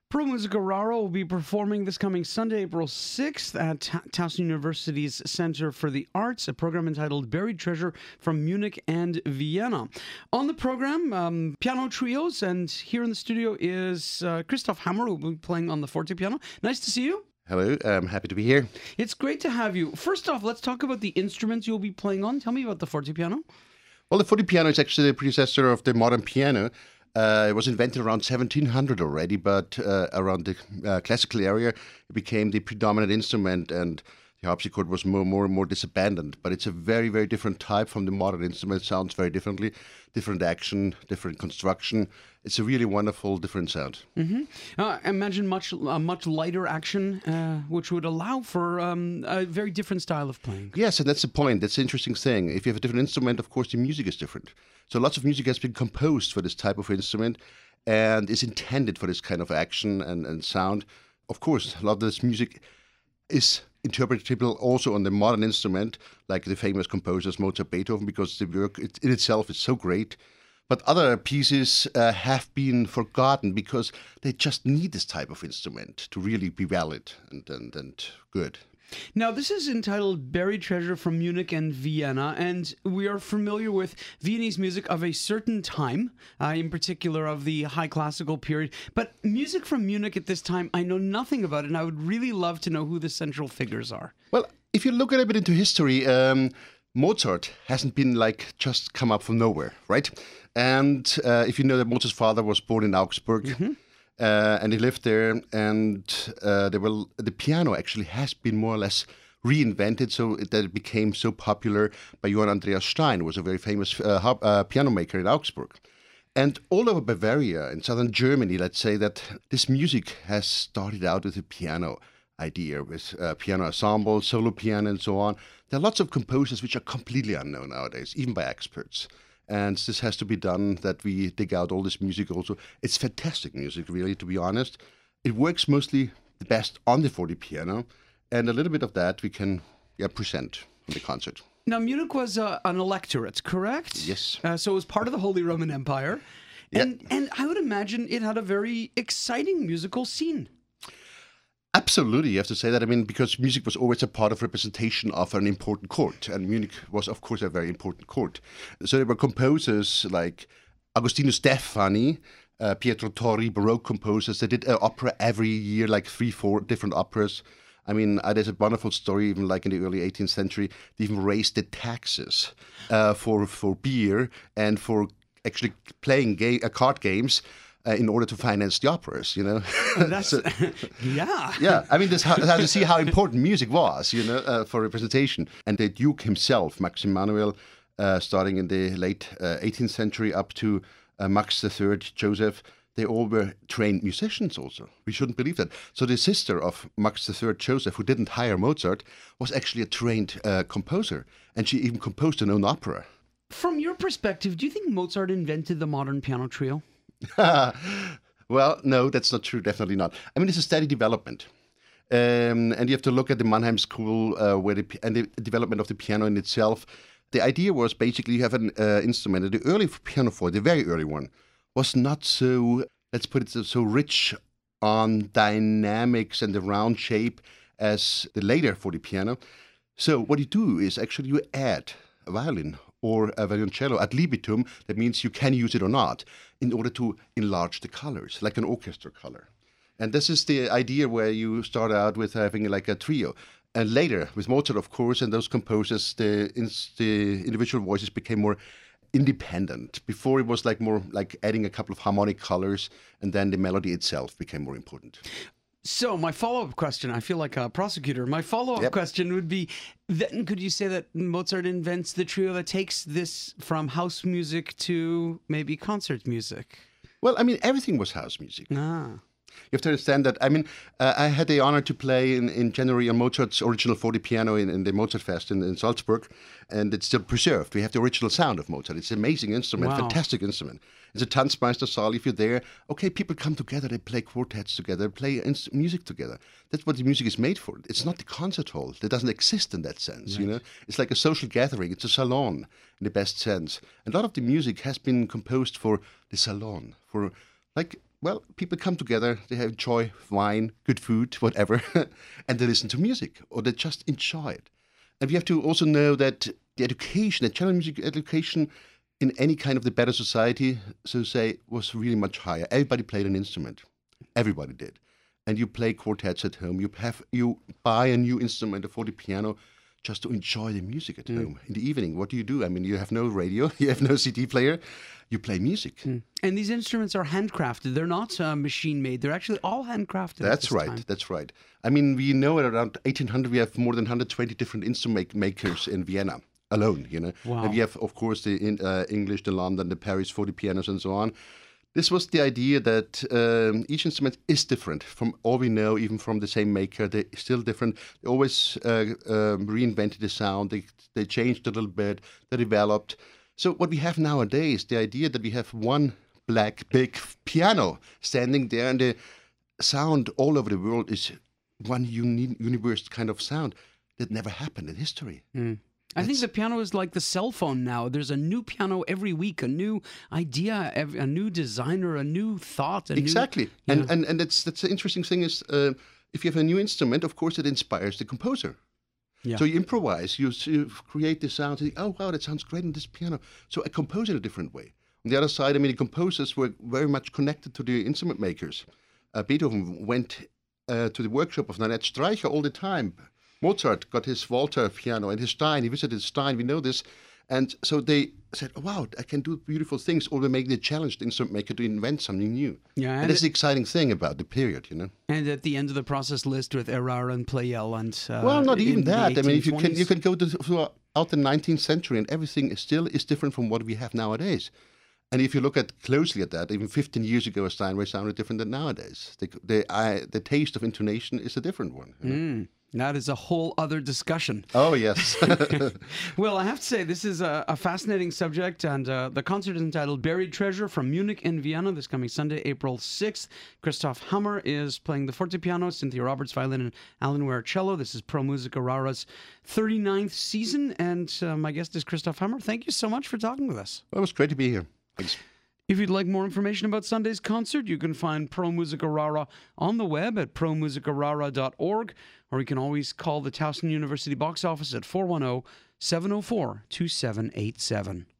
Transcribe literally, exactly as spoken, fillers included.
Pro Musica Raro will be performing this coming Sunday, April sixth at Ta- Towson University's Center for the Arts, a program entitled Buried Treasure from Munich and Vienna. On the program, um, piano trios, and here in the studio is uh, Christoph Hammer, who will be playing on the forte piano. Nice to see you. Hello, I'm happy to be here. It's great to have you. First off, let's talk about the instruments you'll be playing on. Tell me about the forte piano. Well, the forte piano is actually the predecessor of the modern piano. Uh, it was invented around seventeen hundred already, but uh, around the uh, classical area, it became the predominant instrument, and the harpsichord was more, more and more disabandoned. But it's a very, very different type from the modern instrument. It sounds very differently, different action, different construction. It's a really wonderful, different sound. Mm-hmm. Uh, imagine much, uh, much lighter action, uh, which would allow for um, a very different style of playing. Yes, and that's the point. That's the interesting thing. If you have a different instrument, of course, the music is different. So lots of music has been composed for this type of instrument and is intended for this kind of action and, and sound. Of course, a lot of this music is interpretable also on the modern instrument, like the famous composers Mozart, Beethoven, because the work it, in itself is so great. But other pieces uh, have been forgotten because they just need this type of instrument to really be valid and, and, and good. Now, this is entitled Buried Treasure from Munich and Vienna, and we are familiar with Viennese music of a certain time, uh, in particular of the high classical period. But music from Munich at this time, I know nothing about it, and I would really love to know who the central figures are. Well, if you look a little bit into history, um, Mozart hasn't been like just come up from nowhere, right? And uh, if you know that Mozart's father was born in Augsburg, mm-hmm. Uh, and he lived there, and uh, they were, the piano actually has been more or less reinvented so that it became so popular by Johann Andreas Stein, who was a very famous uh, harp, uh, piano maker in Augsburg. And all over Bavaria and southern Germany, let's say that this music has started out with a piano idea, with uh, piano ensemble, solo piano, and so on. There are lots of composers which are completely unknown nowadays, even by experts. And this has to be done, that we dig out all this music also. It's fantastic music, really, to be honest. It works mostly the best on the forte piano, and a little bit of that we can yeah, present in the concert. Now, Munich was uh, an electorate, correct? Yes. Uh, so it was part of the Holy Roman Empire. And, yeah. and I would imagine it had a very exciting musical scene. Absolutely, you have to say that. I mean, because music was always a part of representation of an important court, and Munich was, of course, a very important court. So there were composers like Agostino Steffani, uh, Pietro Torri, Baroque composers. They did an opera every year, like three, four different operas. I mean, uh, there's a wonderful story, even like in the early eighteenth century, they even raised the taxes uh, for for beer and for actually playing ga- uh, card games. Uh, in order to finance the operas, you know. That's, so, yeah. Yeah, I mean, this how, how to see how important music was, you know, uh, for representation. And the Duke himself, Max Emanuel, uh, starting in the late uh, eighteenth century up to uh, Max the Third, Joseph, they all were trained musicians also. We shouldn't believe that. So the sister of Max the Third, Joseph, who didn't hire Mozart, was actually a trained uh, composer. And she even composed her own opera. From your perspective, do you think Mozart invented the modern piano trio? Well, no, that's not true. Definitely not. I mean, it's a steady development. Um, and you have to look at the Mannheim School uh, where the, and the development of the piano in itself. The idea was basically you have an uh, instrument. And the early pianoforte, the very early one, was not so, let's put it so, so rich on dynamics and the round shape as the later forte piano. So what you do is actually you add a violin or a violoncello ad libitum. That means you can use it or not in order to enlarge the colors, like an orchestra color. And this is the idea where you start out with having like a trio. And later, with Mozart, of course, and those composers, the, the individual voices became more independent. Before it was like more like adding a couple of harmonic colors, and then the melody itself became more important. So my follow-up question, I feel like a prosecutor. My follow-up yep. question would be, then could you say that Mozart invents the trio that takes this from house music to maybe concert music? Well, I mean, everything was house music. Ah. You have to understand that. I mean, uh, I had the honor to play in, in January on Mozart's original forte piano in, in the Mozart Fest in, in Salzburg, and it's still preserved. We have the original sound of Mozart. It's an amazing instrument, wow. fantastic instrument. It's a Tanzmeister Saal. If you're there, okay, people come together, they play quartets together, play ins- music together. That's what the music is made for. It's not the concert hall. That doesn't exist in that sense, right. you know. It's like a social gathering. It's a salon in the best sense. And a lot of the music has been composed for the salon, for like well, people come together, they enjoy wine, good food, whatever, and they listen to music, or they just enjoy it. And we have to also know that the education, the chamber music education in any kind of the better society, so to say, was really much higher. Everybody played an instrument. Everybody did. And you play quartets at home. You have you buy a new instrument, a fortepiano, just to enjoy the music at mm. home. In the evening, what do you do? I mean, you have no radio, you have no C D player, you play music. Mm. And these instruments are handcrafted. They're not uh, machine-made. They're actually all handcrafted. That's right, time. that's right. I mean, we know at around eighteen hundred, we have more than one hundred twenty different instrument makers in Vienna alone, you know. Wow. And we have, of course, the in, uh, English, the London, the Paris fortepianos and so on. This was the idea that um, each instrument is different from all we know, even from the same maker. They're still different. They always uh, um, reinvented the sound. They, they changed a little bit. They developed. So what we have nowadays, the idea that we have one black big piano standing there and the sound all over the world is one uni- universe kind of sound that never happened in history. Mm. I think the piano is like the cell phone now. There's a new piano every week, a new idea, a new designer, a new thought. A exactly. New, and, know. and and that's that's the interesting thing is uh, if you have a new instrument, of course, it inspires the composer. Yeah. So you improvise, you, you create the sound, you think, oh, wow, that sounds great in this piano. So I compose in a different way. On the other side, I mean, the composers were very much connected to the instrument makers. Uh, Beethoven went uh, to the workshop of Nanette Streicher all the time. Mozart got his Walter piano and his Stein. He visited Stein, we know this. And so they said, oh, wow, I can do beautiful things. Or they make the challenge the instrument maker to invent something new. Yeah, and, and that's it, the exciting thing about the period, you know. And at the end of the process, Liszt with Erard and Pleyel and uh, well, not even that. I mean, if you eighteen twenties. can, you can go to throughout the nineteenth century, and everything is still is different from what we have nowadays. And if you look at closely at that, even fifteen years ago, a Steinway sounded different than nowadays. The the, uh, the taste of intonation is a different one. You know? Mm. That is a whole other discussion. Oh, yes. Well, I have to say, this is a, a fascinating subject, and uh, the concert is entitled Buried Treasure from Munich and Vienna this coming Sunday, April sixth. Christoph Hammer is playing the fortepiano, Cynthia Roberts violin, and Alan Ware cello. This is Pro Musica Rara's thirty-ninth season, and uh, my guest is Christoph Hammer. Thank you so much for talking with us. Well, it was great to be here. Thanks. If you'd like more information about Sunday's concert, you can find Pro Musica Rara on the web at pro musica rara dot org, or you can always call the Towson University box office at four one zero, seven zero four, two seven eight seven.